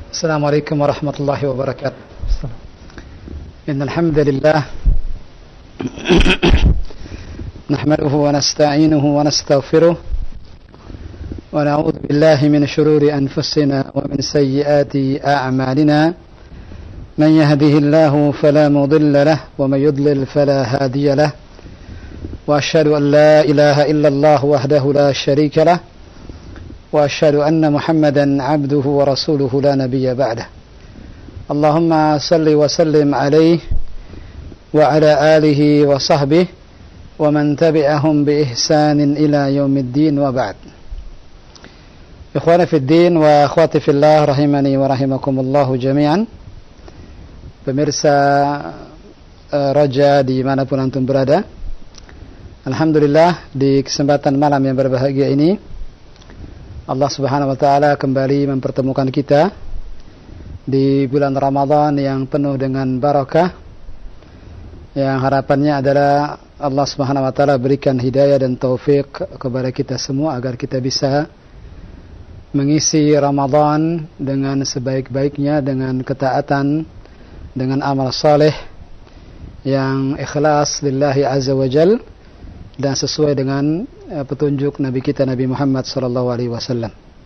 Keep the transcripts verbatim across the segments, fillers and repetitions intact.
السلام عليكم ورحمة الله وبركاته. إن الحمد لله نحمده ونستعينه ونستغفره ونعوذ بالله من شرور أنفسنا ومن سيئات أعمالنا. من يهده الله فلا مضل له ومن يضلل فلا هادي له. وأشهد أن لا إله إلا الله وحده لا شريك له وأشهد أن محمدا عبده ورسوله لا نبي بعده. اللهم صل وسلم عليه وعلى آله وصحبه ومن تبعهم بإحسان إلى يوم الدين وبعد. إخواني في الدين وأخواتي في الله rahimani wa rahimakumullahu jami'an. Pemirsa uh, Raja dimanapun antum berada, alhamdulillah di kesempatan malam yang berbahagia ini Allah subhanahu wa ta'ala kembali mempertemukan kita di bulan Ramadan yang penuh dengan barakah, yang harapannya adalah Allah subhanahu wa ta'ala berikan hidayah dan taufik kepada kita semua agar kita bisa mengisi Ramadan dengan sebaik-baiknya, dengan ketaatan, dengan amal saleh yang ikhlas lillahi azza wa jal dan sesuai dengan uh, petunjuk Nabi kita Nabi Muhammad sallallahu alaihi wasallam.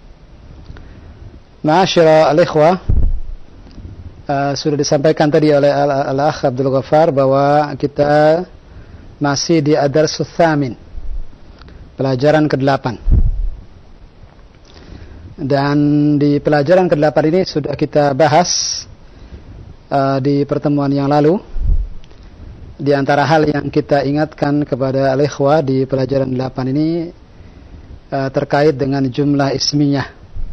Ma'asyira al-ikhwah, uh, sudah disampaikan tadi oleh Al-Akh Abdul Ghaffar bahwa kita masih di ad-darsus tsamin, pelajaran kedelapan. Dan di pelajaran kedelapan ini sudah kita bahas uh, di pertemuan yang lalu. Di antara hal yang kita ingatkan kepada al-ikhwah di pelajaran delapan ini uh, terkait dengan jumlah ismiyah,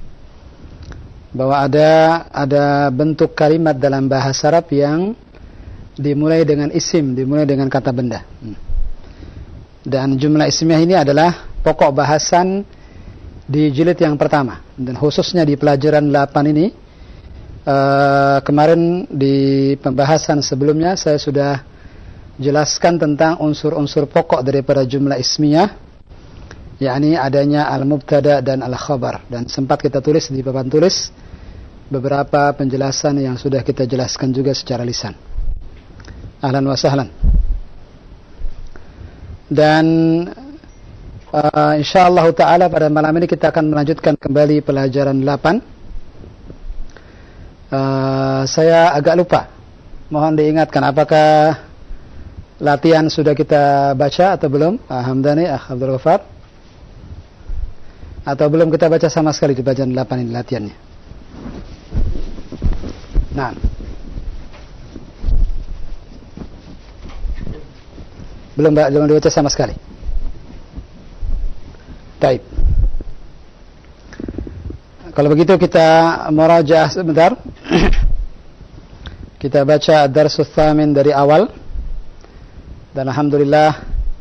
bahwa ada ada bentuk kalimat dalam bahasa Arab yang dimulai dengan isim, dimulai dengan kata benda. Dan jumlah ismiyah ini adalah pokok bahasan di jilid yang pertama, dan khususnya di pelajaran delapan ini. Uh, kemarin di pembahasan sebelumnya saya sudah jelaskan tentang unsur-unsur pokok daripada jumlah ismiyah, yakni adanya al-mubtada dan al-khabar, dan sempat kita tulis di papan tulis beberapa penjelasan yang sudah kita jelaskan juga secara lisan. Ahlan wa sahlan. Dan uh, insyaallah ta'ala pada malam ini kita akan melanjutkan kembali pelajaran delapan. uh, Saya agak lupa, mohon diingatkan apakah latihan sudah kita baca atau belum? Hamdani, Akh Abdul Ghaffar. Atau belum kita baca sama sekali di pelajaran delapan ini latihannya? Nah, belum belum dibaca sama sekali. Baik. Kalau begitu kita murajaah sebentar. Kita baca ad-darsus tsamin dari awal. Dan alhamdulillah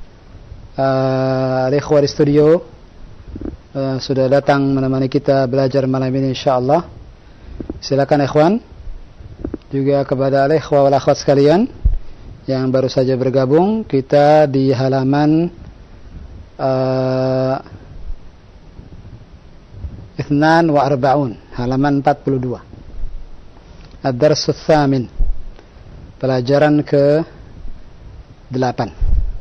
uh, al-ikhwah di studio uh, sudah datang menemani kita belajar malam ini insyaallah. Silakan ikhwan, juga kepada al-ikhwah wal akhwat sekalian yang baru saja bergabung, kita di halaman uh, ithnan wa arba'un, halaman empat puluh dua. Ad-darsus tsamin, pelajaran ke delapan.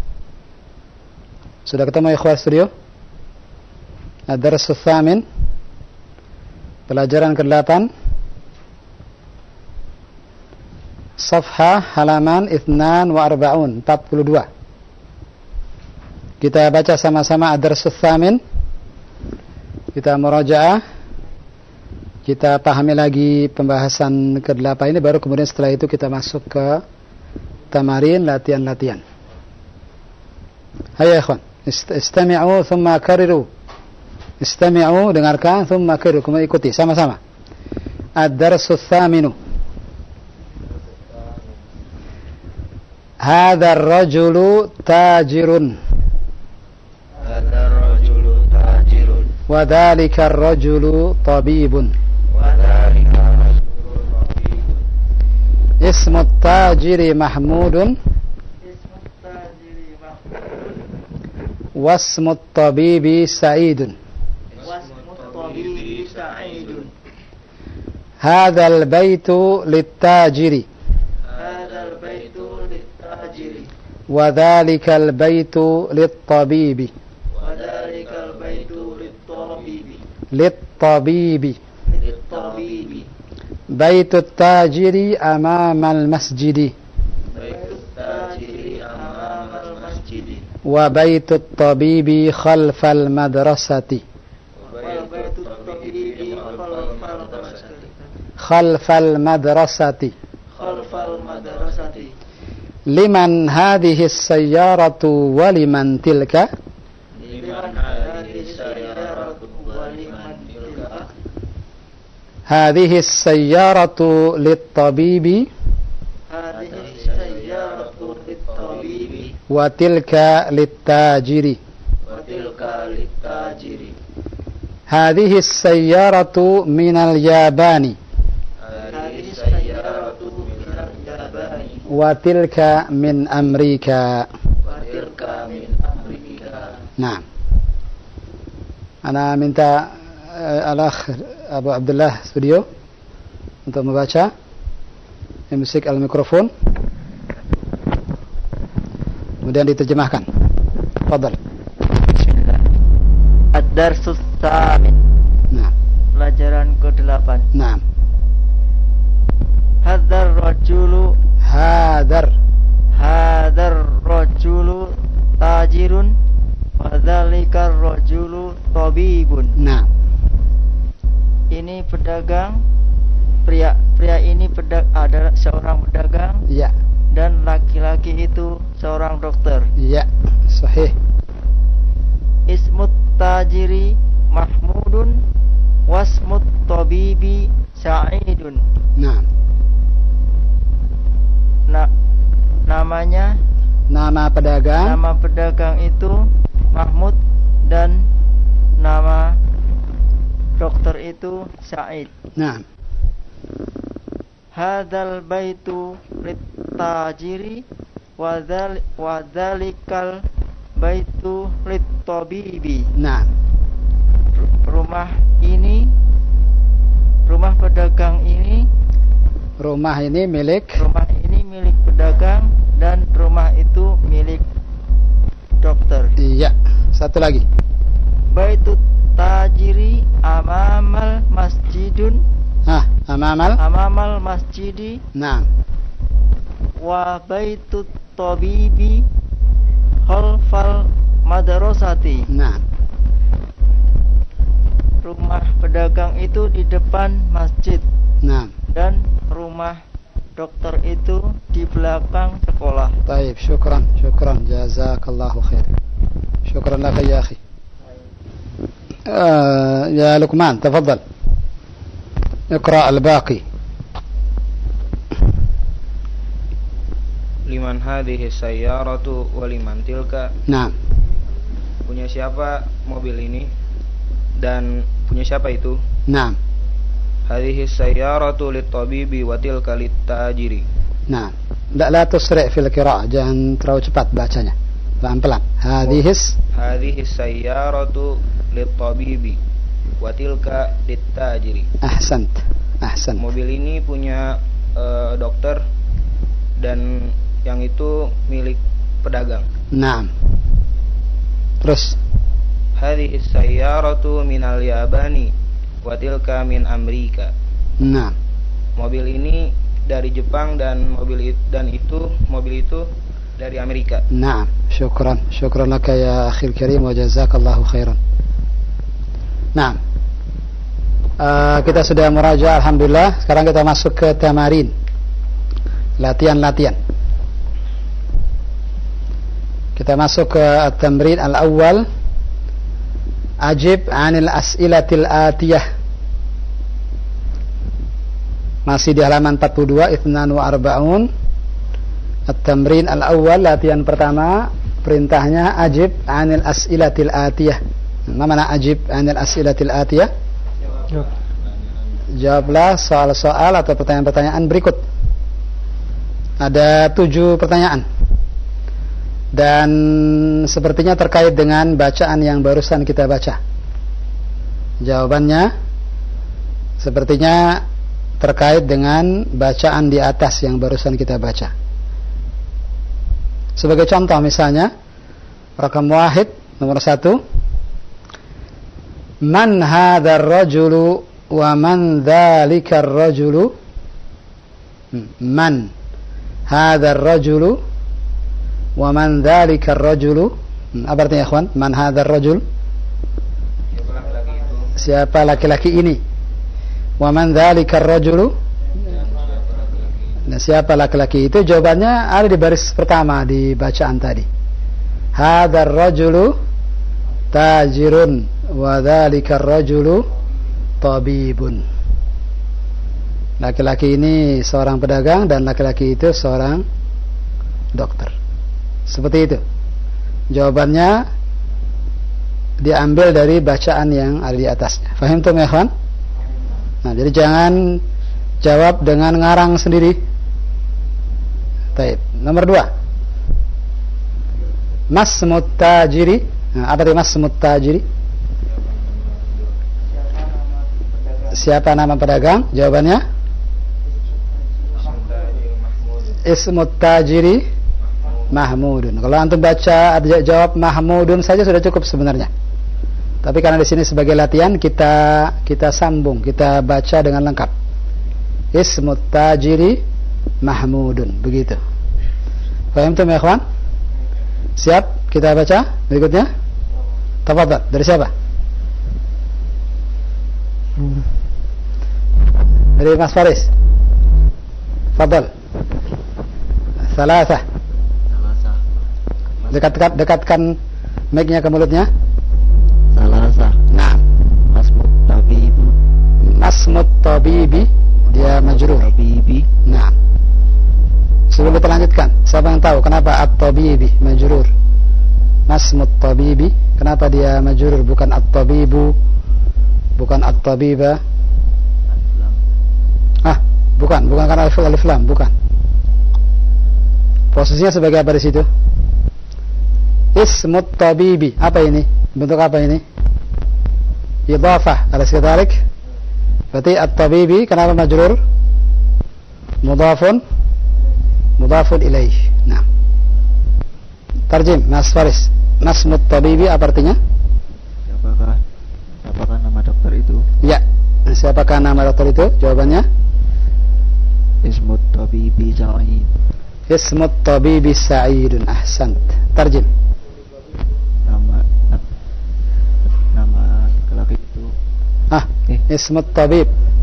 Sudah ketemu ikhwah studio? Ad-darsus tsamin, pelajaran ke delapan, safha halaman ithnan wa arba'un, empat puluh dua. Kita baca sama-sama ad-darsus tsamin. Kita murajaah, kita pahami lagi pembahasan ke delapan ini, baru kemudian setelah itu kita masuk ke tamarin, latihan-latihan. Hayya ikhwan, istami'u thumma kariru. Istami'u, dengarkan, thumma kariru, kemudian ikuti sama-sama. Ad-darsus tsaminu. Hadha ar-rajulu tajirun. Hadha ar-rajulu tajirun. Wa dhalika ar-rajulu tabibun. Wa dhalika ar-rajulu tabibun. Ismu at-tajiri Mahmudun. Ismu at-tajiri Mahmudun. Wasmu at-tabibi Sa'idun. Wasmu at-tabibi Sa'idun. هذا البيت للتاجر هذا البيت للتاجر وذلك البيت للطبيب وذلك البيت للطبيب للطبيب للطبيب بيت التاجر أمام المسجد بيت التاجر أمام المسجد وبيت الطبيب خلف المدرسة وبيت الطبيب خلف المدرسة خلف المدرسة خلف المدرسة لمن هذه السيارة ولمن تلك لمن هذه السيارة ولمن تلك هذه السيارة للطبيب هذه السيارة للطبيب وتلك للتاجر وتلك للتاجر هذه السيارة من اليابان هذه السيارة من اليابان وتلك من أمريكا. وتلك من أمريكا. نعم. Ana minta uh, Al-Akh Abu Abdullah Studio untuk membaca musik al-mikrofon kemudian diterjemahkan. Fadhal. Bismillah. Ad-darsus tsamin. Nah. Pelajaran kedelapan. Nah. Hadzar rajulu Hadar. hadzar rajulu tajirun wa dzalikar rajulu tabibun. Nah. Ini pedagang, pria pria ini pedag, adalah seorang pedagang Ya. dan laki-laki itu seorang dokter. Ya. Sahih. Ismut tajiri Mahmudun wasmut tabibi Sa'idun. Nah. Na, namanya Nama pedagang nama pedagang itu Mahmud dan nama dokter itu Sa'id. Nah. Hadzal baitu lit-tajiri wa dzal- wa dzalikal baitu lit-tabibi. Nah. Rumah ini rumah pedagang ini Rumah ini milik rumah ini milik pedagang dan rumah itu milik dokter. Iya. Satu lagi. Baitut tajiri amamal masjidun Ah, amamal. amamal masjidi Nah. wa baitut tabibi khalfal madrasati. Nah. Rumah pedagang itu di depan masjid Nah. dan rumah dokter itu di belakang sekolah. طيب شكرا شكرا جزاك الله خير شكرا لك يا أخي آه يا لقمان تفضل اقرأ الباقي. Liman hadhihi sayyaratu wa liman tilka. Nah. Punya siapa mobil ini dan punya siapa itu? Nah. Hadhihi sayyaratu lit-tabibi wa tilka lit-tajiri. Nah. لا لا تسرع في القراءة, jangan terlalu cepat bacanya, pelan-pelan. Hadhis Hadhihi sayyaratu lit-tabibi wa tilka lit-tajiri. ahsant ahsant. Mobil ini punya uh, dokter dan yang itu milik pedagang. Naam. Terus Hadhihi sayyaratu minal yabani wa tilka min Amerika. Naam. Mobil ini dari Jepang dan mobil it, dan itu mobil itu dari Amerika. Naam. Syukran syukran laka ya akhil karim wa jazakallahu khairan. Naam. Uh, kita sudah meraja alhamdulillah. Sekarang kita masuk ke tamarin. Latihan-latihan. Kita masuk ke at-tamrin al-awwal. Ajib 'anil as'ilatil atiyah. Masih di halaman empat puluh dua, itsnan wa arba'un. At-tamrin al-awwal, latihan pertama, perintahnya ajib 'anil as'ilatil atiyah. Apa makna ajib 'anil as'ilatil atiyah? Jawablah soal-soal atau pertanyaan-pertanyaan berikut. Ada tujuh pertanyaan. Dan sepertinya terkait dengan bacaan yang barusan kita baca. Jawabannya sepertinya terkait dengan bacaan di atas yang barusan kita baca. Sebagai contoh misalnya, rakam wahid, nomor satu, man hadzal rajulu wa man dzalikar rajulu. Man hadzal rajulu wa man dzalikar rajulu. Apa artinya ikhwan? Man hadzal rajul? Siapa laki-laki ini? Wa man dzalikar rajulu? Nah, siapa laki-laki itu? Jawabannya ada di baris pertama di bacaan tadi. Hadzal rajulu tajirun wa dzalikar rajulu tabibun. Laki-laki ini seorang pedagang dan laki-laki itu seorang dokter. Seperti itu. Jawabannya diambil dari bacaan yang ada di atasnya. Fahim tuh ya kawan? Nah, jadi jangan jawab dengan ngarang sendiri. Baik. Nomor dua. Masmut tajiri. Nah, apa itu masmut tajiri? Siapa nama pedagang? Jawabannya Ismut tajiri Mahmudun. Kalau antum baca jawab Mahmudun saja sudah cukup sebenarnya. Tapi karena di sini sebagai latihan kita kita sambung, kita baca dengan lengkap. Ismut tajiri Mahmudun, begitu. Paham ya kawan? Siap? Kita baca berikutnya. Tafadhal, dari siapa? Dari Mas Faris. Fadhal. Salasah. Dekat-dekat dekatkan mic-nya ke mulutnya. Salasah. Nah. Masmut tabibi. Masmut tabibi, dia majrur. Tabibi. Nah. Sebelum kita lanjutkan, siapa yang tahu kenapa at-tabibi majrur? Masmut tabibi, kenapa dia majrur bukan at-tabibu, bukan at-tabiba? Ah, bukan, bukan karena alif alif lam, bukan. Posisinya sebagai apa di situ? Ismut tabibi, apa ini? Bentuk apa ini? Idhafah, alas kadhalik? Berarti at-tabibi kenapa majrur? Mudhafun mudhafun ilaih. Nah. Tarjim, Mas Faris. Masmut tabibi apa artinya? Siapakah siapakah nama dokter itu? Ya. Siapakah nama dokter itu? Jawabannya Ismut tabibi Sa'id. Ismut tabibi Sa'idun. Ahsant. Tarjim. Nama nama laki-laki itu. Ah, eh. Ismut tabib.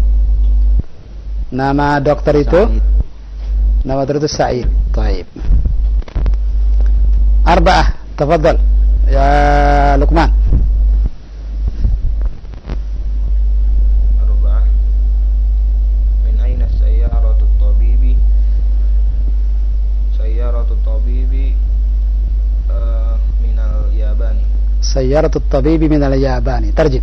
Nama dokter itu? Sa'id. Nama dokter itu Sa'id. Taib. Arba'ah. Tafadhal. Ya Luqman. Arba'ah. Min aina sayyaratu tabibi? Sayyaratu tabibi uh, minal Yabani. Sayyaratu tabibi minal Yabani. Tarjim.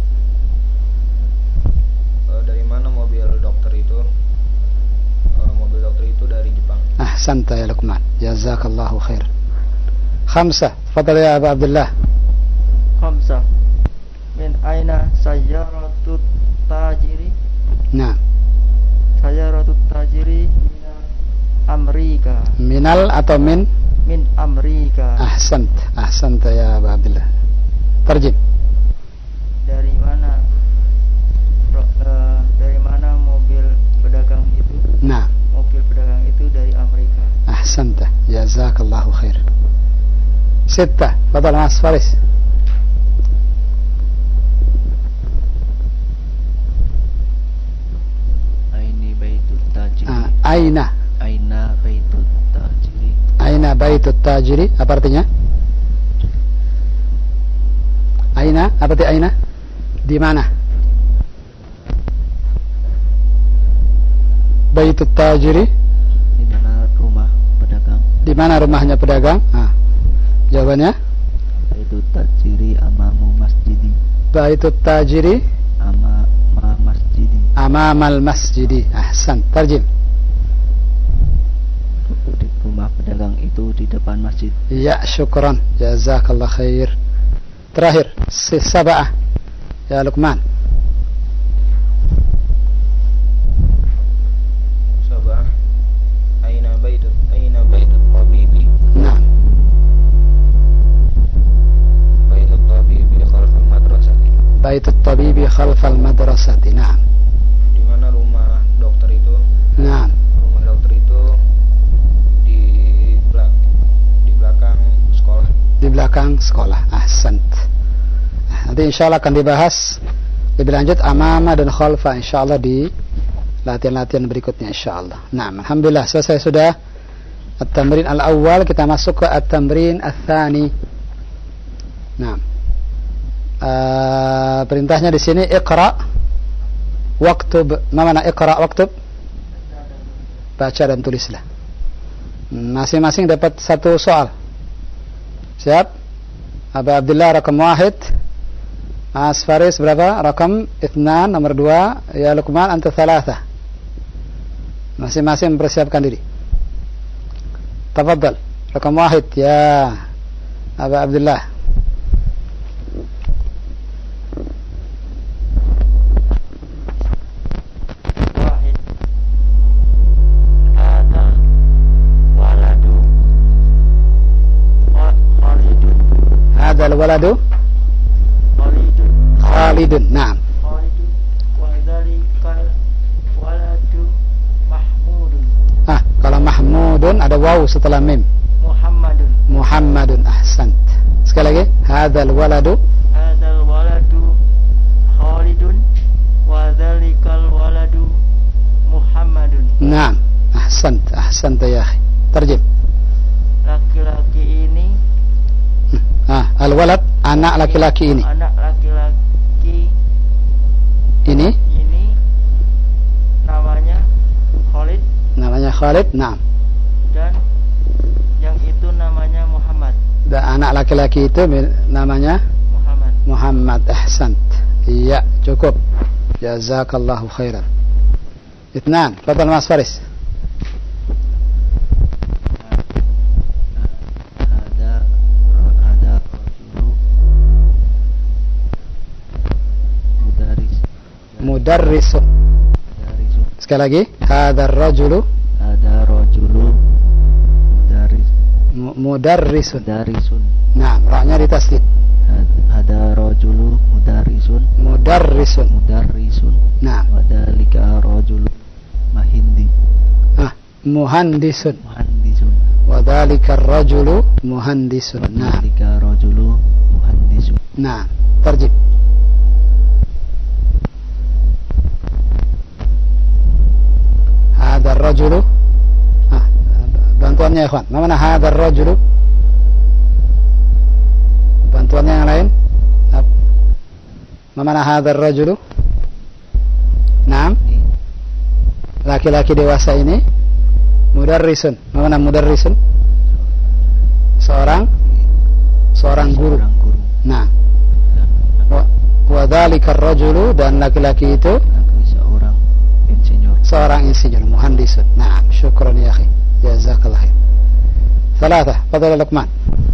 Uh, dari mana mobil dokter itu? Uh, mobil dokter itu dari Jepang. Ahsanta ya Luqman. Jazakallahu khair. Khamsah. Fadal ya Abu Abdullah. Khamsah. Min aina sayyaratu tajiri? Nah. Sayyaratu tajiri minal Amerika. Minal atau min? Min Amerika. Ahsant. Ahsanta ya Abu Abdullah. Tarjim. Dari mana uh, dari mana mobil pedagang itu? Nah. Mobil pedagang itu dari Amerika. Ahsanta. Jazakallahu khair. Sittah. Fadal Mas Faris. Aini baitut tajiri. Ah, aina. Aina baitut tajiri. Aina baitut tajiri. Apa artinya? Aina. Apa arti aina? Di mana? Baitut tajiri. Di mana rumah pedagang? Di mana rumahnya pedagang? Ah. Jawabannya? Baitut tajiri amamu masjidi. Baitut tajiri Amama masjidi. amamal masjidi. Ahsan. Tarjim. Rumah pedagang itu di depan masjid. Ya, syukran. Jazakallah khair. Terakhir, sab'ah. Ya Luqman. Baitut tabibi khalfal madrasati. Naam. Di mana rumah dokter itu? Naam. Rumah dokter itu di belak di belakang sekolah. Di belakang sekolah. Ahsant. Nah, nanti insyaallah akan dibahas lebih lanjut amama dan khalfa insyaallah di latihan-latihan berikutnya insyaallah. Nah, alhamdulillah selesai sudah at-tamrin al-awwal, kita masuk ke at-tamrin ats-tsani. Nah. Uh, perintahnya di sini iqra waktub. Ma mana iqra waktub? Baca dan tulislah. Masing-masing dapat satu soal. Siap? Abu Abdullah rakam wahid. Mas Faris berapa? Rakam ithnan, nomor dua. Ya Luqman anta thalatha. Masing-masing mempersiapkan diri. Tafadhal. Rakam wahid ya Abu Abdullah. Hadzal waladu Khalidun. Khalidun. Naam. Khalidun wa dzalikal waladu Mahmudun. Ah, kalau Mahmudun ada waw setelah mim. Muhammadun. Muhammadun. Ahsant. Sekali lagi. Hadzal waladu. Hadzal waladu Khalidun wa dzalikal waladu Muhammadun. Naam. Ahsant. Ahsant ya akhi. Terjem. Laki-laki ini, ah, al-walad anak laki-laki ini. Anak laki-laki Ini ini namanya Khalid. Namanya Khalid. Naam. Dan yang itu namanya Muhammad. Dan anak laki-laki itu namanya Muhammad. Muhammad. Ahsant. Iya, cukup. Jazakallahu khairan. Itnan. Fadal Mas Faris. Mudarrisun. Sekali lagi. Hadzal rajulu. Hadzal rajulu mudarris. Mudarrisun. Mudarrisun. Nah, ra-nya ditasdid. Hadzal rajulu mudarrisun. Mudarrisun. Mudarrisun. Nah. Wa dzalika rajulu mahindi. Ah, muhandisun. Muhandisun. Wa dzalika rajulu muhandisun. Nah. Wa dzalika rajulu muhandisun. Nah, tarjib. Hadzal rajulu. Ah, bantuannya ya, ikhwan. Mana hadzal rajulu? Bantuannya yang lain? Mana hadzal rajulu? Naam. Laki-laki dewasa ini mudarrisun. Mana mudarrisun? Seorang seorang guru. Nah. Wa dzalika ar-rajulu, dan laki-laki itu seorang insinyur. Seorang insinyur, muhandisun. Naam, syukran ya akhi. Jazakallah khair. Thalatha, fadhal Luqman.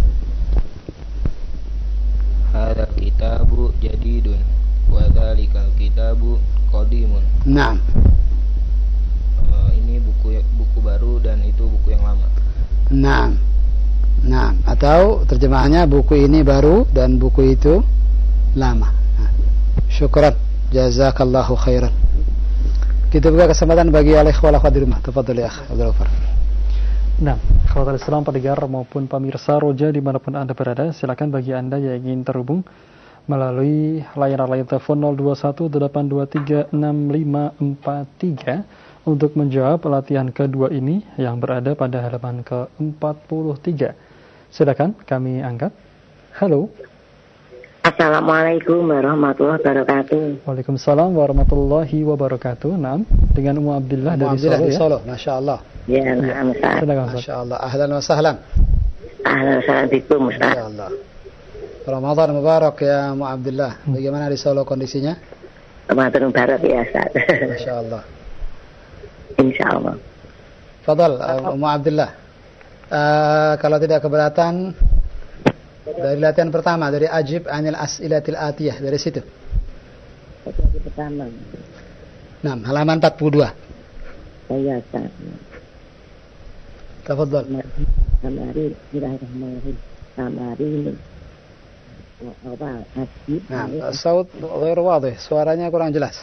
Hadzal kitabu jadidun wa dzalikal kitabu qadimun. Naam. Uh, ini buku buku baru dan itu buku yang lama. Naam. Naam, atau terjemahannya buku ini baru dan buku itu lama. Nah. Syukran. Jazakallahu khairan. Kita buka kesempatan bagi al-ikhwah wal akhwat di rumah. Tafadhal ya akhi Abdul Ghaffar. Nah, kawan Islam pendengar maupun pemirsa Roja dimanapun Anda berada, silakan bagi Anda yang ingin terhubung melalui layanan telepon nol dua satu delapan dua tiga enam lima empat tiga untuk menjawab latihan kedua ini yang berada pada halaman ke empat puluh tiga. Silakan kami angkat. Halo. Assalamualaikum warahmatullahi wabarakatuh. Waalaikumsalam warahmatullahi wabarakatuh. Naam, dengan Ummu Abdillah Ummu dari Abdillah Solo, di ya. Solo, Masya Allah. Ya, nah, Ustaz. Silakan, Ustaz. Masya Allah. Ahlan wa sahlan. Ahlan wa sahlan bikum, Ustaz. Masya Allah. Ramadan Mubarak ya Ummu Abdillah. Bagaimana di Solo kondisinya? Ramadan Mubarak ya, Ustaz. Masya Allah. Insya Allah. Fadal, uh, Ummu Abdillah. Uh, kalau tidak keberatan, dari latihan pertama, dari ajib anil as'ilatil atiyah, dari situ. Latihan pertama. Nah, halaman empat puluh dua. Saya Ustaz. Tafadhal. Samari, bismillahirrahmanirrahim. Samari ini. awal ajib. Nah, saut ghair wadih, suaranya kurang jelas.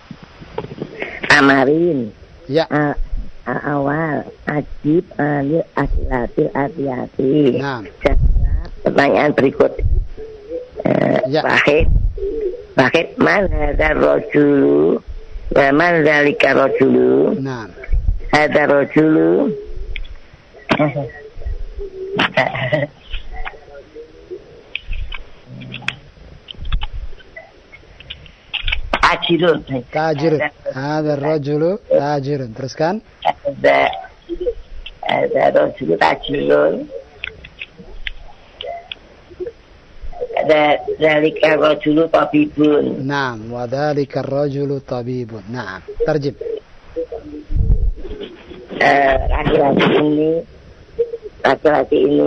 Amarin. Ya. A, a, awal ajib alil aslatil hati-hati. Nah. Pertanyaan berikut. Uh, ya. Wahid. Wahid man hadzal rajulu wa man dzalika rajulu. Nah. Hadzal rajulu. Tajirun. Tajirun. Hadzal rajulu tajirun. Teruskan. Ada ada rajulu tajirun. Ada dzalika rajulu tabibun. Naam, wa dzalika rajulu tabibun. Naam. Tarjim. Eh, laki-laki ini laki-laki ini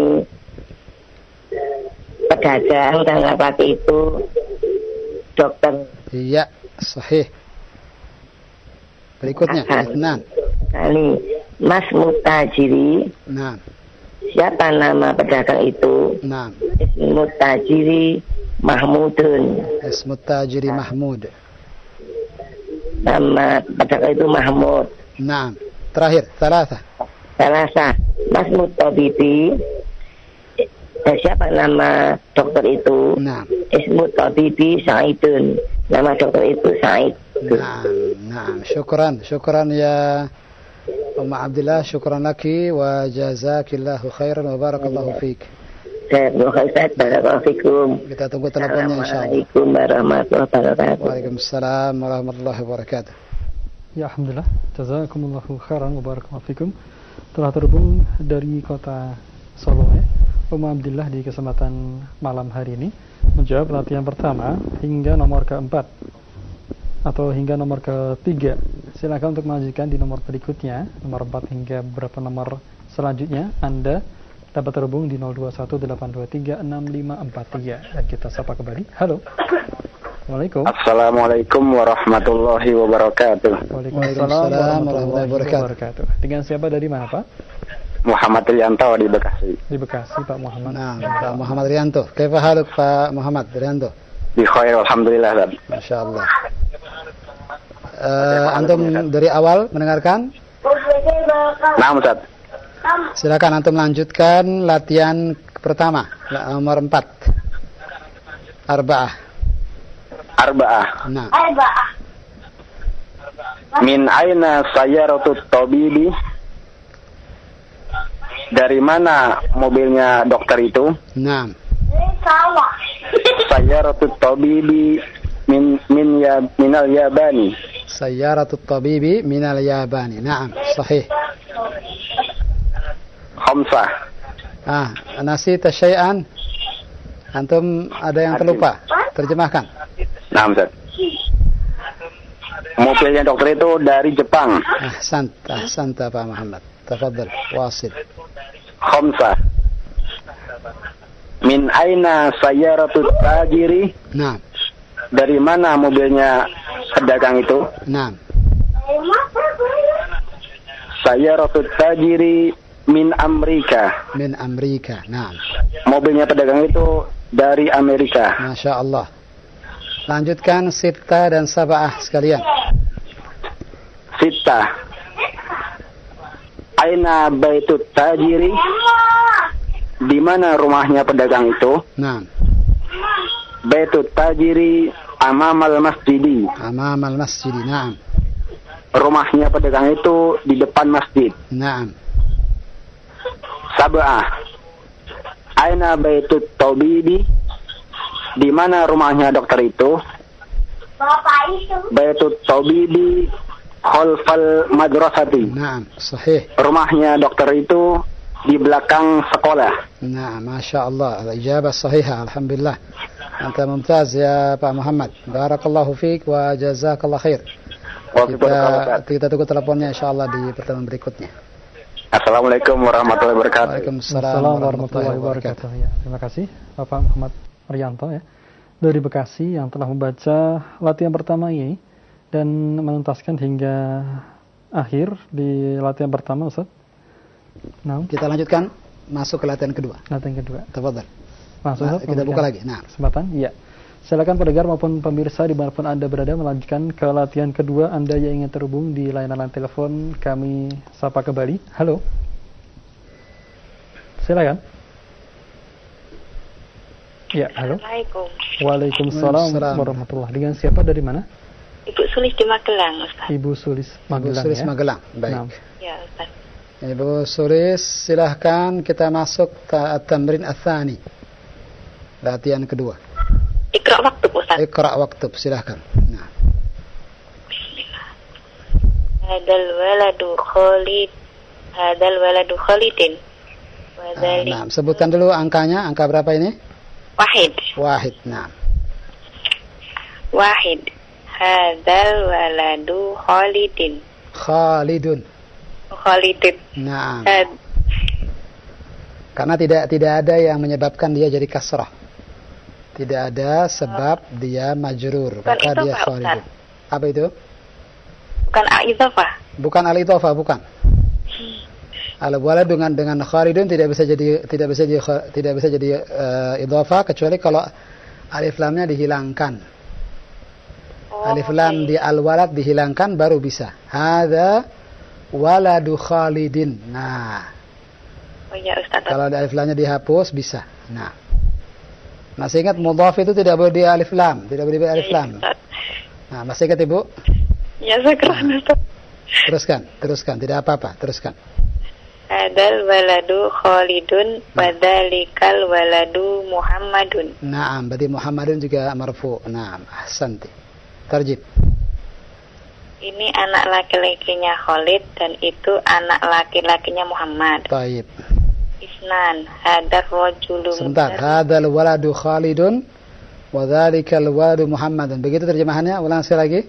pedagang dan laki-laki itu dokter. Iya, sahih. Berikutnya, Nah. Ini Mas Mutajiri. Nah. Siapa nama pedagang itu? Nah. Ismut Tajiri Mahmudun. Ismut Tajiri Mahmud. Nama pedagang itu Mahmud. Nah. Terakhir, Salasa. Salasa. Mas Mutabibi. Siapa nama dokter itu? Nah. Ismut Tabibi Saidun. Nama dokter itu Said. Nah, nah. Syukran, syukran ya Umma Abdillah, syukran laki wa jazakillahu khairan wa barakallahu fiik. Terima kasih, barakallahu fikum. Kita tunggu teleponnya insyaallah. Assalamualaikum warahmatullahi wabarakatuh. Waalaikumsalam warahmatullahi wabarakatuh. Ya, alhamdulillah. Jazakumullahu khairan wa barakallahu fikum. Telah terhubung dari kota Solo ya. Umma Abdillah di kesempatan malam hari ini menjawab latihan pertama hingga nomor keempat atau hingga nomor ketiga. Silakan untuk mengajukan di nomor berikutnya, nomor empat hingga beberapa nomor selanjutnya. Anda dapat terhubung di nol dua satu delapan dua tiga enam lima empat tiga. Dan kita sapa kembali. Halo. Assalamualaikum. Assalamualaikum warahmatullahi wabarakatuh. Waalaikumsalam warahmatullahi wabarakatuh. Dengan siapa dari mana, Pak? Muhammad Rianto di Bekasi. Di Bekasi, Pak Muhammad. Nah, Pak Muhammad Rianto. Kaifa haluk Pak Muhammad Rianto? Bi khair alhamdulillah. Masyaallah. Uh, antum dari awal mendengarkan? Nah, Ustaz. Silakan antum lanjutkan latihan pertama, nomor empat. Arba'ah. Arba'ah. Nah. Arba'ah. Min aina sayaratut tabibi? Dari mana mobilnya dokter itu? Nah. Sayaratut tabibi min min ya minal yabani. Sayaratut tabibi minal yabani. Naam, sahih. Khamsah. Ah, nasita syai'an? Antum ada yang terlupa? Terjemahkan. Nah, Ustaz. Mobilnya dokter itu dari Jepang. Ahsant, ahsant Pak Muhammad. Tafadhal, wasil. Khamsah. Min aina sayaratut tajiri? Nah. Dari mana mobilnya pedagang itu? Nah. Sayaratut tajiri min Amerika. Min Amerika. Nah. Mobilnya pedagang itu dari Amerika. Masya Allah. Lanjutkan sita dan sab'ah sekalian. Sita. Aina baitut tajiri? Di mana rumahnya pedagang itu? Nah. Baitut tajiri amamal masjidi. Amamal masjidi. Naam. Rumahnya pedagang itu di depan masjid. Naam. Sab'ah. Aina baitut tabibi? Di mana rumahnya dokter itu? Bapak itu. Baitut tabibi khalfal madrasati. Naam, sahih. Rumahnya dokter itu di belakang sekolah. Nah, Masya Allah. Al-ijabah sahihah. Alhamdulillah. Anta mumtaz ya Pak Muhammad. Barakallahu fiik wa jazakallah khair. Kita, kita tunggu teleponnya insyaAllah di pertemuan berikutnya. Assalamualaikum warahmatullahi wabarakatuh. Waalaikumsalam warahmatullahi wabarakatuh. Ya, terima kasih Bapak Muhammad Rianto ya dari Bekasi yang telah membaca latihan pertama ini dan menuntaskan hingga akhir di latihan pertama, Ustaz. Nah, kita lanjutkan masuk ke latihan kedua. Latihan kedua. Tafadhal. Langsung Nah, kita buka lagi. Nah, kesempatan. Iya. Silakan pendengar maupun pemirsa dimanapun Anda berada melanjutkan ke latihan kedua. Anda yang ingin terhubung di layanan telepon kami sapa kembali. Halo. Silakan. Ya, halo. Assalamualaikum. Waalaikumsalam warahmatullahi. Dengan siapa dari mana? Ibu Sulis di Magelang, Ustaz. Ibu Sulis Magelang. Ibu Sulis ya? Magelang. Baik. Nah. Ya, Ustaz. Ibu Sulis, silahkan kita masuk ta- tamrin ats-tsani. Latihan kedua. Iqra waktu, Ustaz. Iqra waktu, silahkan. Nah. Bismillah. Hadal waladu Khalid. Hadal waladu Khalidin. Wa Ah, dzalik nah, sebutkan dulu angkanya. Angka berapa ini? wahid. Wahid. Nah. Wahid. Hadal waladu Khalidin. Khalidun. Khalidin. Nah. Had Karena tidak tidak ada yang menyebabkan dia jadi kasrah. Tidak ada sebab dia majrur, Bukan maka itu, dia Pak khalidun. Ustaz. Apa itu? bukan al-idhafah. Bukan al-idhafah, bukan. Al-walad dengan dengan khalidun tidak bisa jadi tidak bisa jadi tidak bisa jadi uh, idhafah kecuali kalau alif lamnya dihilangkan. Oh, Alif lam oke. di al-walad dihilangkan baru bisa. Hadza waladu Khalidin. Nah, Oh ya, Ustaz. kalau di alif lamnya dihapus bisa. Nah. Masih ingat mudhaf itu tidak boleh di alif lam, tidak boleh di alif Ya, ya, lam. Ustaz. Nah, masih ingat Ibu? Ya, sekarang, Ustaz. Teruskan, teruskan, tidak apa-apa, teruskan. Hadal waladu Khalidun wa dzalikal waladu Muhammadun. Naam, berarti Muhammadun juga marfu. Naam, ahsanti. Tarjib. Ini anak laki-lakinya Khalid dan itu anak laki-lakinya Muhammad. Taib. Isnan hadar rajulu Sebentar, mudar- hadzal waladu Khalidun wa dzalikal waladu Muhammadun. Begitu terjemahannya, ulang sekali lagi.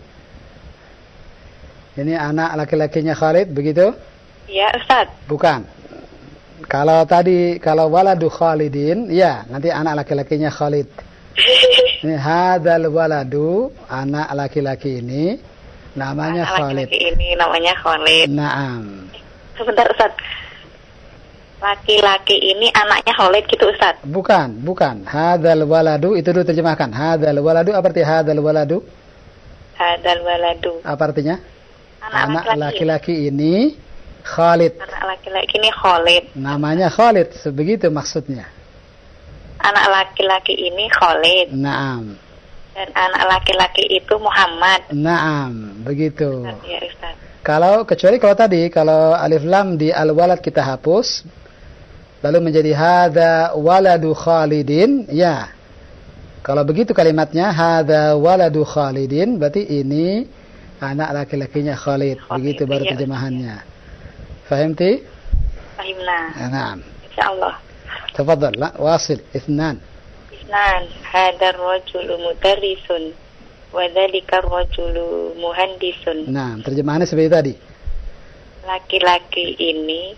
Ini anak laki-lakinya Khalid, begitu? Ya, Ustaz. Bukan. Kalau tadi kalau waladu Khalidin, ya, nanti anak laki-lakinya Khalid. Ini hadzal waladu, anak laki-laki ini namanya Anak Khalid. laki-laki ini namanya Khalid. Naam. Sebentar, Ustaz. Laki-laki ini anaknya Khalid gitu, Ustaz. Bukan, bukan. Hadzal waladu itu dulu terjemahkan. Hadzal waladu apa arti hadzal waladu? Hadal waladu. Apa artinya? Anak laki-laki. laki-laki ini Khalid. Anak laki-laki ini Khalid. Namanya Khalid, sebegitu maksudnya. Anak laki-laki ini Khalid. Naam. Dan anak laki-laki itu Muhammad. Naam, begitu. Ya, Ustaz. Kalau kecuali kalau tadi kalau alif lam di al-walad kita hapus lalu menjadi hadza waladu Khalidin, ya. Kalau begitu kalimatnya hadza waladu Khalidin berarti ini anak laki-lakinya Khalid. Khalid, Begitu baru iya. terjemahannya. Fahimti? Fahimna. Naam. Insyaallah. Tafadhal, la wasil ithnan. Isnan hadar rajulu mudarrisun wa dzalika rajulu muhandisun. Nah, terjemahannya seperti tadi. Laki-laki ini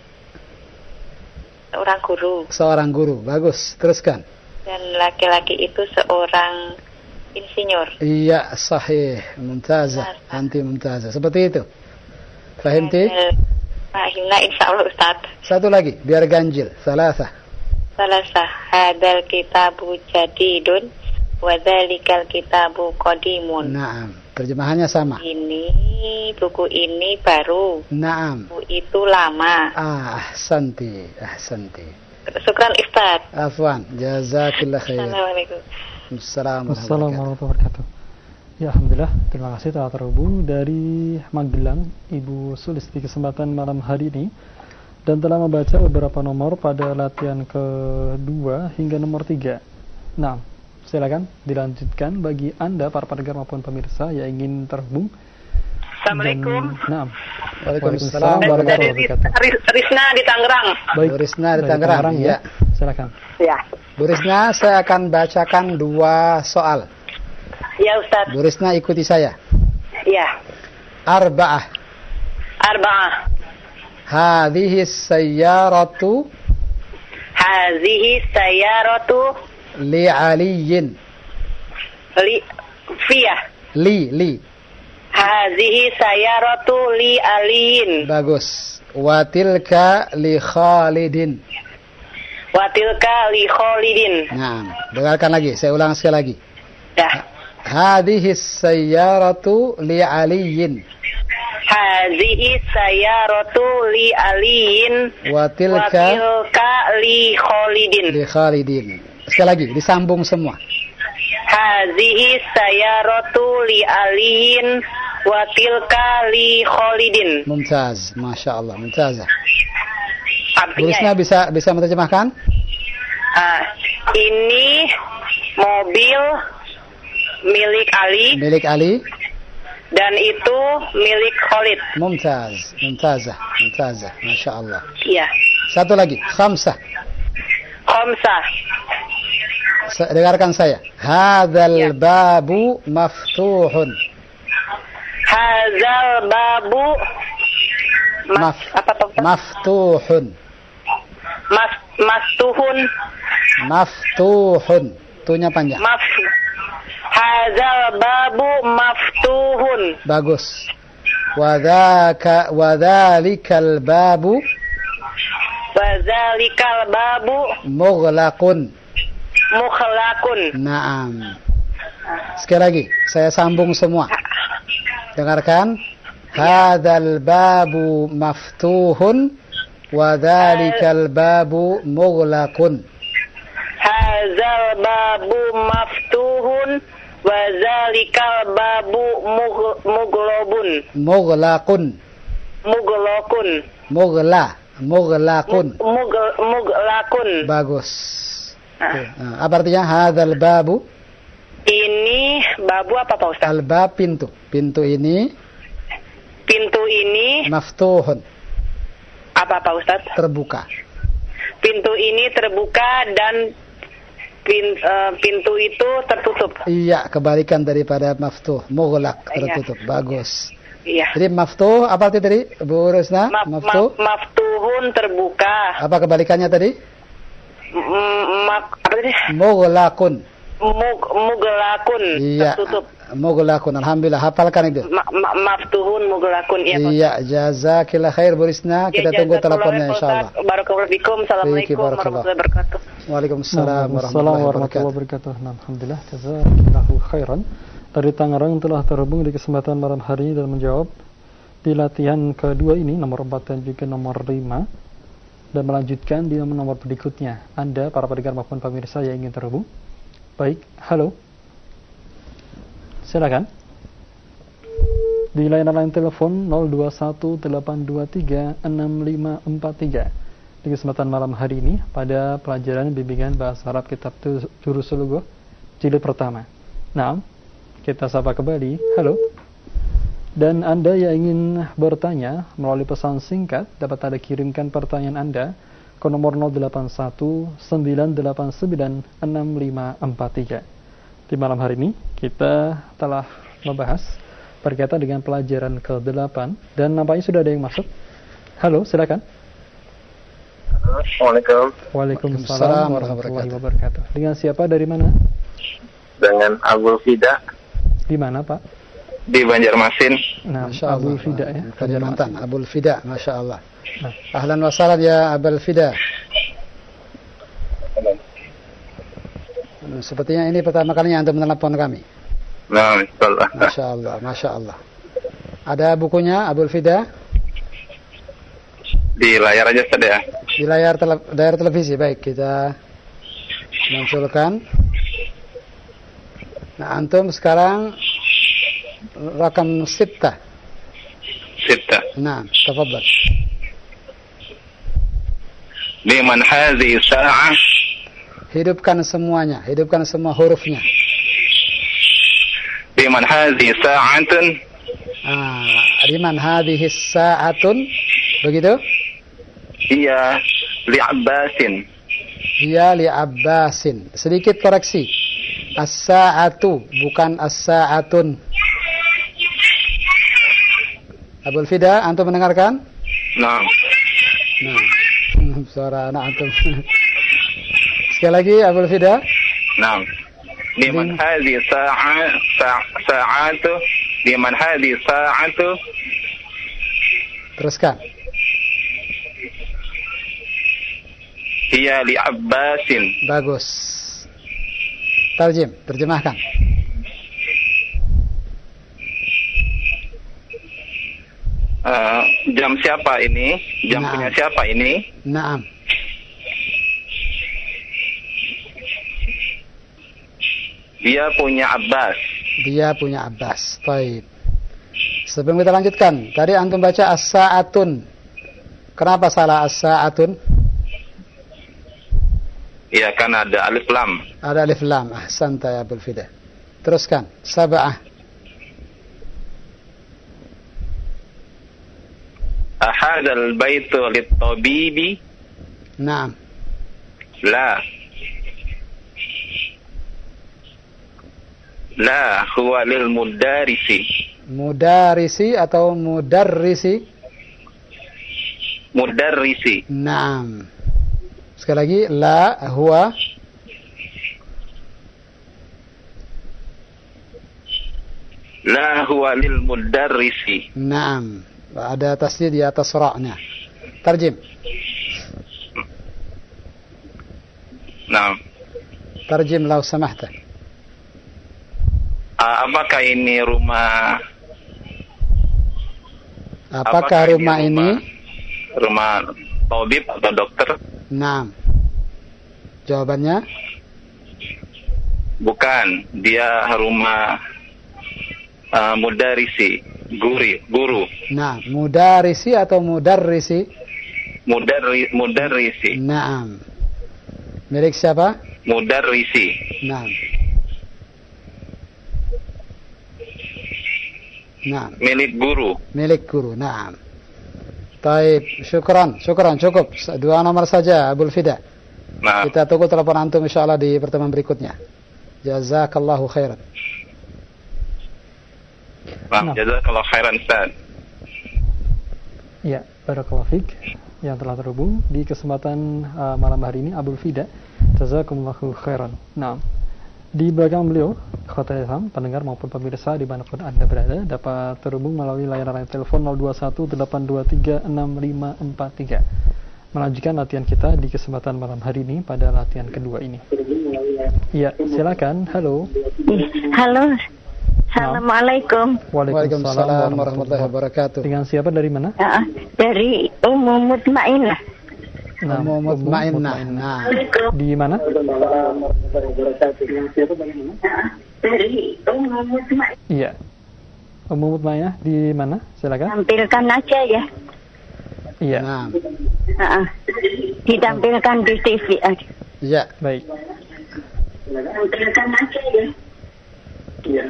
seorang guru Seorang guru. Bagus. Teruskan. dan laki-laki itu seorang insinyur. Iya, sahih. Mumtazah. Anti mumtazah. Seperti itu. Fahimti? Fahimna insyaallah, Ustaz. Satu lagi, biar ganjil. Salasah. Salasah hadal kitabu jadidun wa dzalikal kitabu qadimun. Naam. Terjemahannya sama. Ini buku ini baru. Naam. Buku itu lama. Ah, ahsanti. Ahsanti. Syukran, Ustaz. Afwan. Jazakillah khair. Assalamualaikum. Assalamualaikum. Assalamualaikum warahmatullahi wabarakatuh. Ya, alhamdulillah, terima kasih telah terhubung dari Magelang, Ibu Sulis di kesempatan malam hari ini dan telah membaca beberapa nomor pada latihan kedua hingga nomor tiga. Nah, silakan dilanjutkan bagi Anda para pendengar maupun pemirsa yang ingin terhubung. Assalamualaikum. Dan, nah, Waalaikumsalam warahmatullahi Dari wabarakatuh. Ris- Risna di Tangerang. Baik, Bu Risna di dari Tangerang, ya. ya. Silakan. Ya. Bu Risna, saya akan bacakan dua soal. Ya, Ustaz. Bu Risna ikuti saya. Ya. Arba'ah. Arba'ah. Hadhihi sayyaratu Hazihi sayyaratu li aliyin. li fiyah. Li, li. Hazihi sayyaratu li aliyin. Bagus. Wa tilka li Khalidin. wa tilka li Khalidin. Nah, dengarkan lagi, saya ulang sekali lagi. Ya. Hadhihi sayyaratu li Aliyin. Hadhihi sayyaratu li Aliyin Wa tilka, wa tilka li Khalidin. li Khalidin. Sekali lagi, disambung semua. Hadhihi sayyaratu li Aliyin wa tilka li Khalidin. Mumtaz, Masya Allah, mumtazah. Artinya Tulisnya bisa bisa menerjemahkan? uh, ini mobil milik Ali Milik Ali. dan itu milik Khalid. Mumtaz, mumtazah, mumtazah, Masya Allah. Iya. Satu lagi, khamsah. Khamsah. Sa- Dengarkan saya. Hadzal Ya. babu maftuhun. Hazal babu mas, Maf- apa Pak Ustaz? Maftuhun. Mas mastuhun Maftuhun. Tunya panjang. maf Hazal babu maftuhun. Bagus. Wadhaka wadhalikal babu Wazalikal babu mughlaqun. mukhlaqun. Naam. Sekali lagi, saya sambung semua. Dengarkan. Hadzal babu maftuhun wa dhalikal babu mughlaqun. Hazal babu maftuhun wazalikal babu mugh- mughlabun. Mughlaqun. Mughlaqun. Mughla. Mughlaqun. Mugh- Mughlaqun. Bagus. Nah, Nah, apa artinya hadzal babu? ini babu apa Pak Ustaz? Al-bab pintu. Pintu ini Pintu ini maftuhun, apa Pak Ustaz? terbuka. Pintu ini terbuka dan pin, eh, pintu itu tertutup. Iya, kebalikan daripada maftuh. Mughlaq, Iya. tertutup. Bagus. Iya. Jadi maftuh apa arti tadi? Bu Rusna? Maf, Maftuh. maf, maftuhun terbuka. Apa kebalikannya tadi? M- maf, apa tadi? Mughlaqun. Mug, mughlaqun Iya. tertutup. Mughlaqun. Alhamdulillah, hafalkan itu. Ma, ma, maftuhun mughlaqun. Iya, Pak. Iya, jazakillah khair Bu Risna. Kita Ya, tunggu jazakallah teleponnya khair, insyaallah. Ustaz. Barakallahu fikum. Assalamualaikum Baik, barakallah. warahmatullahi wabarakatuh. Waalaikumsalam warahmatullahi wabarakatuh. wabarakatuh. Nah, alhamdulillah, jazakallahu khairan. Dari Tangerang telah terhubung di kesempatan malam hari ini dan menjawab di latihan kedua ini, nomor empat dan juga nomor lima, dan melanjutkan di nomor berikutnya. Anda, para pendengar maupun pemirsa yang ingin terhubung. Baik, halo. Silakan. Di layanan line telepon nol dua satu delapan dua tiga enam lima empat tiga. Di kesempatan malam hari ini pada pelajaran bimbingan bahasa Arab kitab Jurus Lughah jilid pertama. Nah, kita sapa kembali. Halo. Dan Anda yang ingin bertanya melalui pesan singkat dapat Anda kirimkan pertanyaan Anda ke nomor nol delapan satu sembilan delapan sembilan enam lima empat tiga. Di malam hari ini kita telah membahas berkaitan dengan pelajaran ke delapan dan nampaknya sudah ada yang masuk. Halo, silakan. Assalamualaikum. Waalaikumsalam warahmatullahi wabarakatuh. Dengan siapa, dari mana? Dengan Abul Fida Di mana, Pak? di Banjarmasin. Nah, Masya Allah. Abul Fida ya. Kalimantan, Abul Fida, Masya Allah. Nah. Ahlan wa sahlan ya Abul Fida. Sepertinya ini pertama kalinya Anda menelepon kami. Nah, insyaallah. Masya Allah, Masya Allah. Ada bukunya Abul Fida? Di layar aja Ustaz ya. Di layar tele- layar televisi. Baik, kita munculkan. Nah, antum sekarang rakam sita. Sita. Nah, tafadhal. Liman hadhihi sa'ah? Hidupkan semuanya, hidupkan semua hurufnya. Liman hadhihi sa'atun? Ah, liman hadhihi sa'atun? Begitu? Iya, li Abbasin. Hiya li Abbasin. Sedikit koreksi. As-sa'atu bukan as-sa'atun. Abul Fida, antum mendengarkan? Nah, Nah, suara anak antum. Sekali lagi Abul Fida. nah. Liman hadhihi sa'a sa- sa'atu? Liman hadhihi sa'atu? Teruskan. hiya li Abbasin. Bagus. Tarjim, terjemahkan. Uh, jam siapa ini? Jam Naam. punya siapa ini? Naam. Dia punya Abbas. Dia punya Abbas. Baik. Sebelum kita lanjutkan, tadi antum baca as-sa'atun. Kenapa salah as-sa'atun? Iya, kan ada alif lam. Ada alif lam. Ahsanta ya Abul Fida. Teruskan. Sab'ah. Ahadzal baitu lit-tabibi? Naam. La. La huwa lil mudarisi. Mudarisi atau mudarrisi? Mudarrisi. Naam. Sekali lagi, la huwa La huwa lil mudarrisi. Naam. Ada tasdid di atas ra'nya. Tarjim. Naam. Tarjim lau samahta. Uh, apakah ini rumah Apakah, apakah rumah ini, rumah, rumah tabib atau dokter? Naam. Jawabannya? Bukan, dia rumah uh, mudarisi, guri, guru. Nah, mudarisi atau mudarrisi? Mudarri, mudarrisi. Naam. Milik siapa? Mudarrisi. Naam. Naam. Milik guru. Milik guru. Naam. Taib, syukran, syukran, cukup. Dua nomor saja, Abul Fida. Nah. Kita tunggu telepon antum insyaallah di pertemuan berikutnya. Jazakallahu khairan. Nah, nah. Jazakallahu khairan, Ustaz. Ya, barakallahu fiik yang telah terhubung di kesempatan uh, malam hari ini Abul Fida. Jazakumullahu khairan. Nah, di belakang beliau, Khotul Islam, pendengar maupun pemirsa dimanapun Anda berada, dapat terhubung melalui layanan telepon nol dua satu delapan dua tiga enam lima empat tiga. Melanjutkan latihan kita di kesempatan malam hari ini pada latihan kedua ini. Ya, silakan. Halo. Halo. Assalamualaikum. Waalaikumsalam warahmatullahi wabarakatuh. Dengan siapa, dari mana? Uh, dari Ummu Mutmainah. Nah, Ummu Mutmainah. Nah. Di mana? Dari Ummu Mutmainah. Iya. Ummu Mutmainah di mana? Silakan. Tampilkan aja ya. Iya. Nah. Uh, ditampilkan di T V aja. Iya. Baik. Tampilkan aja ya. Iya.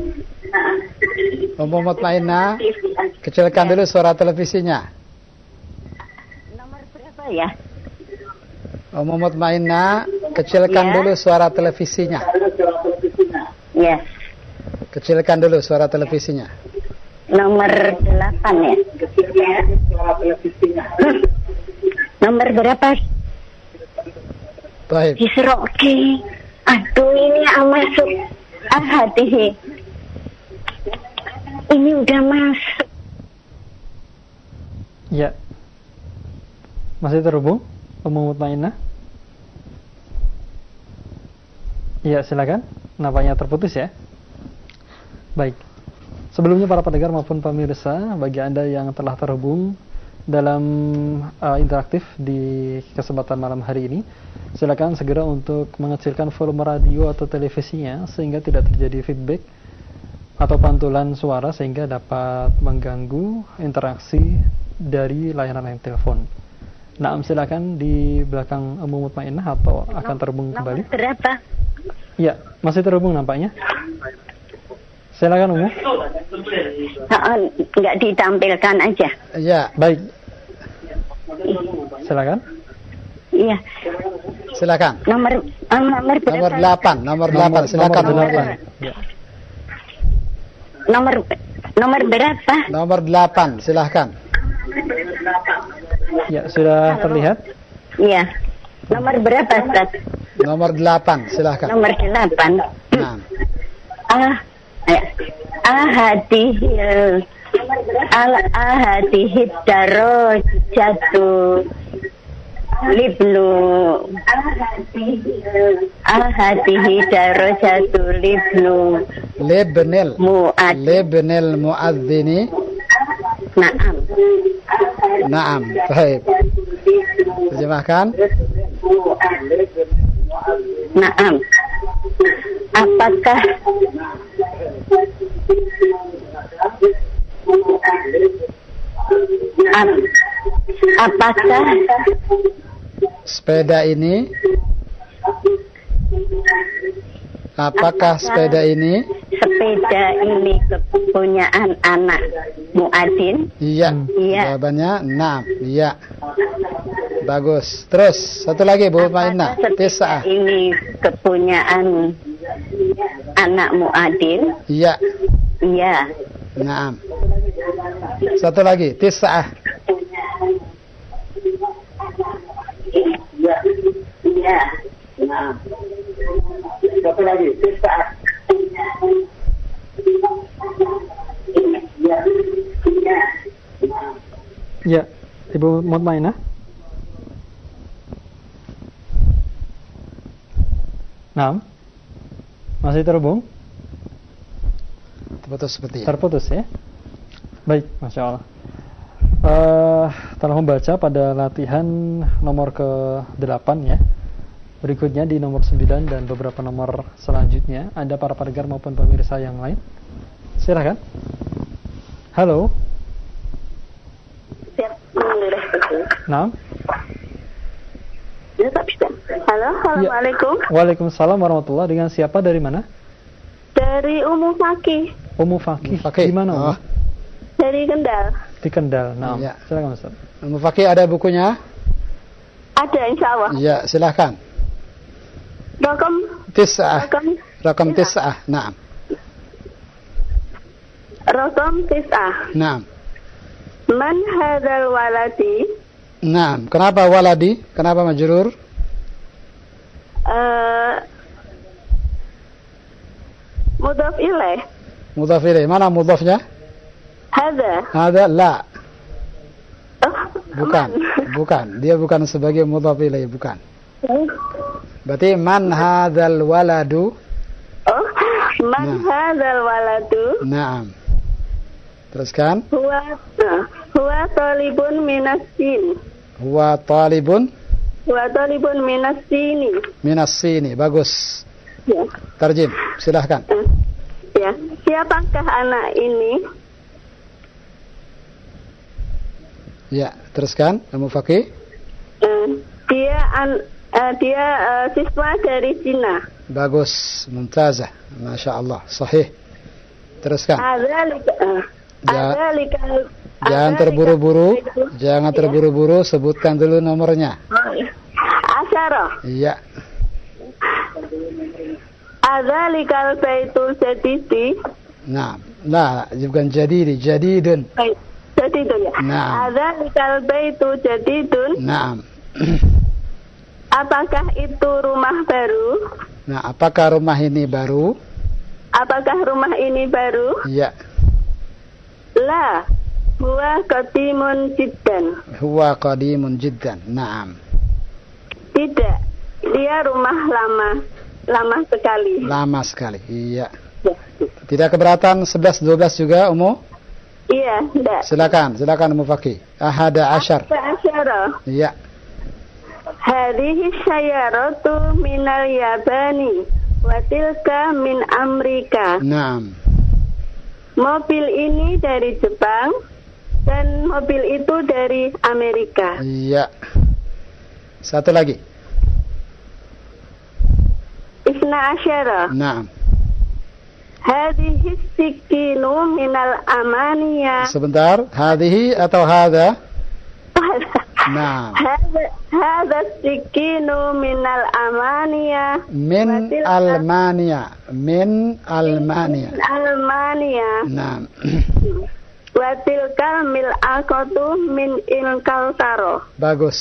Ummu Mutmainah, kecilkan dulu suara televisinya. Nomor berapa ya? Ummu Mutmainah, kecilkan ya. dulu suara televisinya. Ya. Kecilkan dulu suara televisinya. Nomor delapan ya. Nomor berapa? Baik. Disroki. Aduh, ini masuk. Ah, hati. Ini udah masuk. Ya. Masih terhubung Ummu Mutmainah? Iya, silakan. Nampaknya terputus ya. Baik. Sebelumnya para pendengar maupun pemirsa, bagi Anda yang telah terhubung dalam uh, interaktif di kesempatan malam hari ini, silakan segera untuk mengecilkan volume radio atau televisinya sehingga tidak terjadi feedback atau pantulan suara sehingga dapat mengganggu interaksi dari layanan telepon. Nah, silakan di belakang Ummu Mutmainah atau akan terhubung kembali. Nomor berapa? Ya, masih terhubung nampaknya. Silakan Ummu. Enggak ditampilkan aja. Iya. Baik. Silakan. Iya. Silakan. Nomor uh, nomor berapa? Nomor delapan, nomor delapan, silakan. Nomor delapan. Ya. Nomor nomor berapa? Nomor delapan, silakan. Ya, sudah terlihat? Iya. Nomor berapa, Ustaz? Nomor delapan, silakan. Nomor delapan. Nah. Ah, ya. Ahadihil al ahadihid darajatu libnu ahadihi darajatu libnu libnil muad libnil muadzini. Naam. Naam. Baik. Terjemahkan. Naam. Apakah Ap, apakah sepeda ini apakah sepeda ini sepeda ini kepunyaan anak Muadin? Iya. Iya. Jawabannya enam. Iya. Bagus. Terus satu lagi Bu Mainah. Tis'ah. Ini kepunyaan anak Muadin? Iya. Iya. Naam. Satu lagi. Tis'ah. Iya. Iya. Nah. Satu lagi. Tis'ah. Iya. Iya. Ya, Ibu Mutmainah. Naam. Masih terhubung? Terputus seperti Terputus ya. Baik, Masya Allah. Uh, telah membaca pada latihan nomor ke delapan ya. Berikutnya di nomor sembilan dan beberapa nomor selanjutnya. Ada para pendengar maupun pemirsa yang lain. Silakan. Halo. Naam. Halo, assalamualaikum. Ya. Waalaikumsalam warahmatullahi. Dengan siapa, dari mana? Dari Umu Fakih. Umu Fakih. Fakih. Di mana? Oh. Dari Kendal. Di Kendal. Nah, ya. Silakan Ustaz. Umu Fakih ada bukunya? Ada, insya Allah. Iya, silakan. Rakam Tis'ah. Rakam, Rakam Tis'ah. Naam. Rakam Tis'ah. Naam. Man hadzal waladi? Naam. Kenapa waladi? Kenapa majrur? Uh, mudhaf ilaih. Mudhaf ilaih. Mana mudhafnya? Hadza. Hadza la. Oh, bukan. Man. Bukan. Dia bukan sebagai mudhaf ilaih, bukan. Berarti man hadzal waladu? Oh, man nah. hadzal waladu? Naam. Teruskan. Huwa uh, huwa talibun minas sin. Huwa talibun? Huwa talibun minas sini. Minas sini. Bagus. Ya. Tarjim. Silahkan. Uh, ya. Siapakah anak ini? Ya, teruskan. Umu Fakih. Uh, dia an, uh, dia uh, siswa dari Cina. Bagus. Mumtazah. Masya Allah. Sahih. Teruskan. Adzalika uh, Ja, jangan terburu-buru, jangan terburu-buru, sebutkan dulu nomornya. Asyara. Iya. Adzalikal baitul jadidi. Nah, nah, bukan jadidi, jadidun. Jadidun ya. Nah. Adzalikal baitul jadidun. Nah. Apakah itu rumah baru? Nah, apakah rumah ini baru? Apakah rumah ini baru? Iya. La, huwa qadimun jiddan. Huwa qadimun jiddan. Naam. Tidak, dia rumah lama, lama sekali. Lama sekali. Iya. Ya. Tidak keberatan sebelas dua belas juga, Umu? Iya, tidak. Silakan, silakan Umu Fakih. Ahada asyar. Ahada asyara. Iya. Hadhihi sayyaratu minal Yabani wa tilka min Amerika. Naam. Mobil ini dari Jepang dan mobil itu dari Amerika. Iya. Satu lagi. Isna asyara. Naam. Hadhihi sikinu minal amaniya. Sebentar, hadhihi atau hadha? Naam. Hadha sikinu minal amaniya. Min Almania. Min Almania. Almania. Naam. Wa tilkal mil'aqatu min ilkaltaro. Bagus.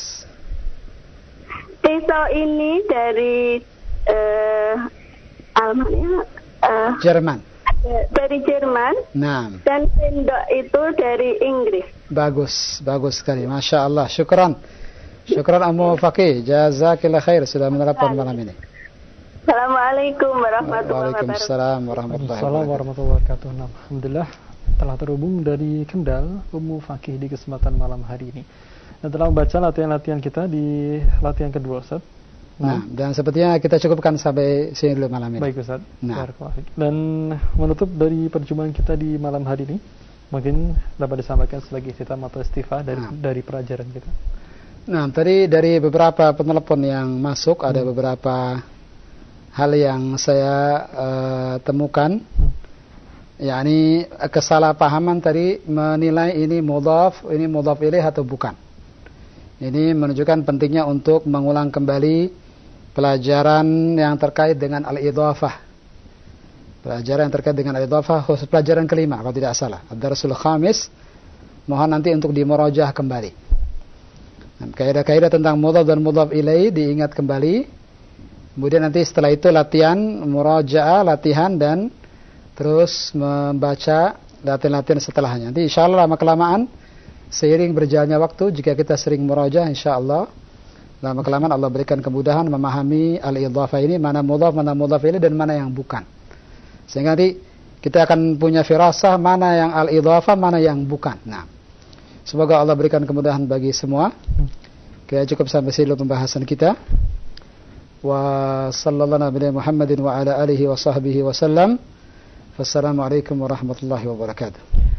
Pisau ini dari uh, Almania. Uh, Jerman. Dari Jerman. Naam. Dan sendok itu dari Inggris. Bagus, bagus sekali. Masya Allah. Syukran. Syukran Ummu Faqih, jazakillah khair sudah menerapkan malam ini. Assalamualaikum warahmatullahi wabarakatuh. Waalaikumsalam warahmatullahi Assalamualaikum warahmatullahi wabarakatuh. Nah, alhamdulillah telah terhubung dari Kendal Ummu Faqih di kesempatan malam hari ini. Dan telah membaca latihan-latihan kita di latihan kedua, Ustaz. Nah, dan sepertinya kita cukupkan sampai sini dulu malam ini. Baik, Ustaz. Nah. Dan menutup dari perjumpaan kita di malam hari ini, mungkin dapat disampaikan sebagai ikhtitam atau istighfar dari nah. dari pelajaran kita. Nah, tadi dari beberapa penelepon yang masuk hmm. ada beberapa hal yang saya uh, temukan. Hmm. yakni kesalahpahaman tadi menilai ini mudhaf, ini mudhaf ilaih atau bukan. Ini menunjukkan pentingnya untuk mengulang kembali pelajaran yang terkait dengan al-idhafah. Pelajaran yang terkait dengan al-idhafah, khusus pelajaran kelima kalau tidak salah, ad-darsul khamis. Mohon nanti untuk dimurajah kembali. Nah, kaidah-kaidah tentang mudhaf dan mudhaf ilaih diingat kembali. Kemudian nanti setelah itu latihan murajaah, latihan dan terus membaca latihan-latihan setelahnya. Nanti insyaallah lama-kelamaan seiring berjalannya waktu, jika kita sering murajaah insyaallah lama-kelamaan Allah berikan kemudahan memahami al-idhafah ini, mana mudhaf, mana mudhaf ilaih dan mana yang bukan. Sehingga nanti kita akan punya firasah mana yang al-idhafah, mana yang bukan. Nah, semoga Allah berikan kemudahan bagi semua. Kita cukup sampai sini pembahasan kita. Wa sallallahu nabi Muhammadin wa ala alihi wa sahbihi wa sallam. Wassalamualaikum warahmatullahi wabarakatuh.